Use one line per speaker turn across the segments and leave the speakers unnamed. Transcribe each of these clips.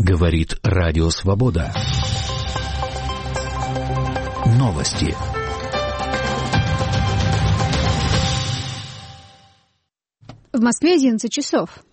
Говорит Радио Свобода. Новости.
В Москве 11 часов.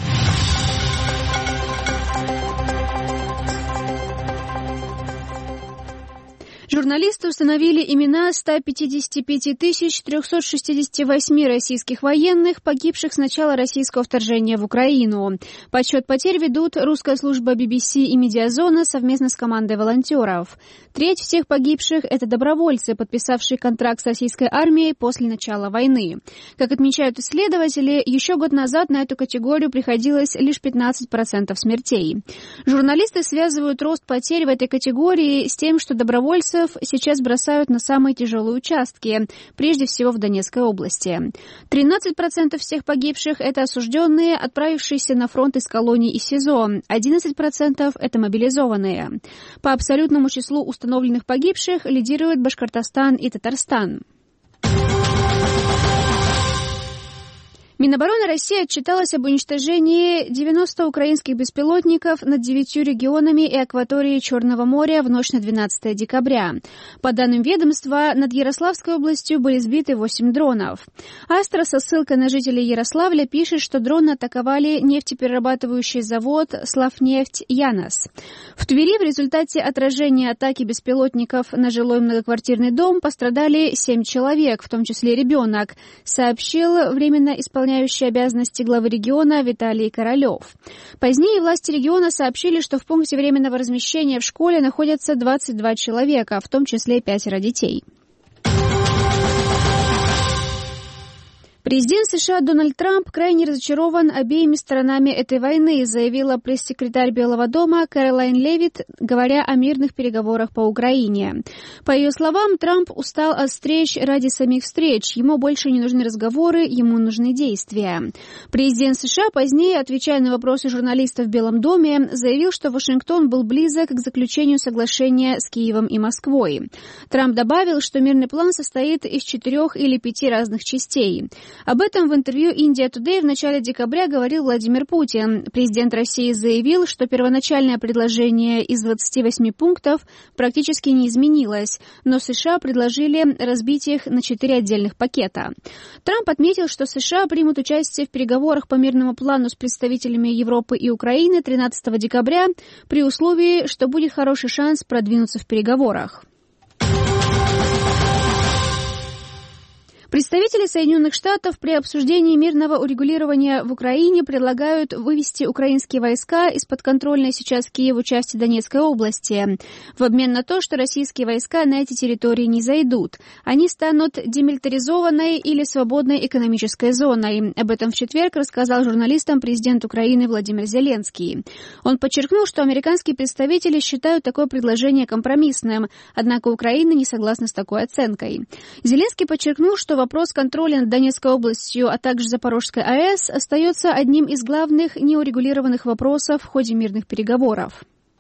Журналисты установили имена 155 368 российских военных, погибших с начала российского вторжения в Украину. Подсчет потерь ведут русская служба BBC и Медиазона совместно с командой волонтеров. Треть всех погибших – это добровольцы, подписавшие контракт с российской армией после начала войны. Как отмечают исследователи, еще год назад на эту категорию приходилось лишь 15% смертей. Журналисты связывают рост потерь в этой категории с тем, что добровольцев сейчас бросают на самые тяжелые участки, прежде всего в Донецкой области. 13% всех погибших – это осужденные, отправившиеся на фронт из колоний и СИЗО, 11% – это мобилизованные. По абсолютному числу установленных погибших лидируют Башкортостан и Татарстан. Минобороны России отчиталась об уничтожении 90 украинских беспилотников над 9 регионами и акваторией Черного моря в ночь на 12 декабря. По данным ведомства, над Ярославской областью были сбиты 8 дронов. Астра со ссылкой на жителей Ярославля пишет, что дроны атаковали нефтеперерабатывающий завод «Славнефть Янос». В Твери в результате отражения атаки беспилотников на жилой многоквартирный дом пострадали 7 человек, в том числе ребенок, сообщил временно исполняющий обязанности главы региона Виталий Королев. Позднее власти региона сообщили, что в пункте временного размещения в школе находятся 22 человека, в том числе 5 детей. Президент США Дональд Трамп крайне разочарован обеими сторонами этой войны, заявила пресс-секретарь Белого дома Кэролайн Левитт, говоря о мирных переговорах по Украине. По ее словам, Трамп устал от встреч ради самих встреч. Ему больше не нужны разговоры, ему нужны действия. Президент США позднее, отвечая на вопросы журналистов в Белом доме, заявил, что Вашингтон был близок к заключению соглашения с Киевом и Москвой. Трамп добавил, что мирный план состоит из 4 или 5 разных частей. Об этом в интервью India Today в начале декабря говорил Владимир Путин. Президент России заявил, что первоначальное предложение из 28 пунктов практически не изменилось, но США предложили разбить их на 4 отдельных пакета. Трамп отметил, что США примут участие в переговорах по мирному плану с представителями Европы и Украины 13 декабря при условии, что будет хороший шанс продвинуться в переговорах. Представители Соединенных Штатов при обсуждении мирного урегулирования в Украине предлагают вывести украинские войска из подконтрольной сейчас Киеву части Донецкой области, в обмен на то, что российские войска на эти территории не зайдут. Они станут демилитаризованной или свободной экономической зоной. Об этом в четверг рассказал журналистам президент Украины Владимир Зеленский. Он подчеркнул, что американские представители считают такое предложение компромиссным, однако Украина не согласна с такой оценкой. Зеленский подчеркнул, что вопрос контроля над Донецкой областью, а также Запорожской АЭС остается одним из главных неурегулированных вопросов в ходе мирных переговоров.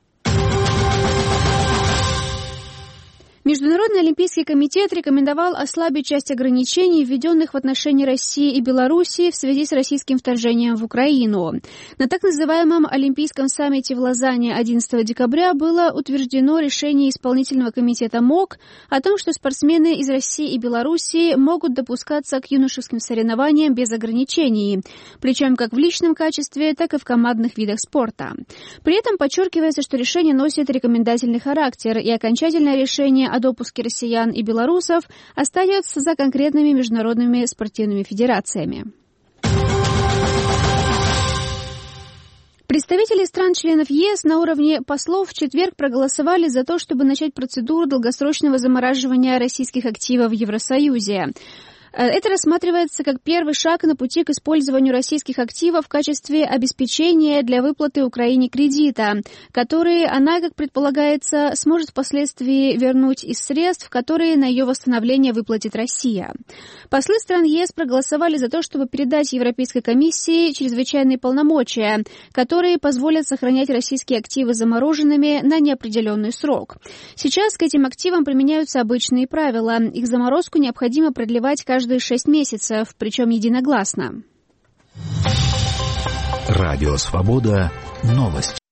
Международный олимпийский комитет рекомендовал ослабить часть ограничений, введенных в отношении России и Белоруссии в связи с российским вторжением в Украину. На так называемом Олимпийском саммите в Лозанне 11 декабря было утверждено решение исполнительного комитета МОК о том, что спортсмены из России и Белоруссии могут допускаться к юношеским соревнованиям без ограничений, причем как в личном качестве, так и в командных видах спорта. При этом подчеркивается, что решение носит рекомендательный характер, и окончательное решение о допуске россиян и белорусов остается за конкретными международными спортивными федерациями. Представители стран-членов ЕС на уровне послов в четверг проголосовали за то, чтобы начать процедуру долгосрочного замораживания российских активов в Евросоюзе. Это рассматривается как первый шаг на пути к использованию российских активов в качестве обеспечения для выплаты Украине кредита, который она, как предполагается, сможет впоследствии вернуть из средств, которые на ее восстановление выплатит Россия. Послы стран ЕС проголосовали за то, чтобы передать Европейской комиссии чрезвычайные полномочия, которые позволят сохранять российские активы замороженными на неопределенный срок. Сейчас к этим активам применяются обычные правила. Их заморозку необходимо продлевать каждые 6 месяцев, причем единогласно.
Радио Свобода. Новости.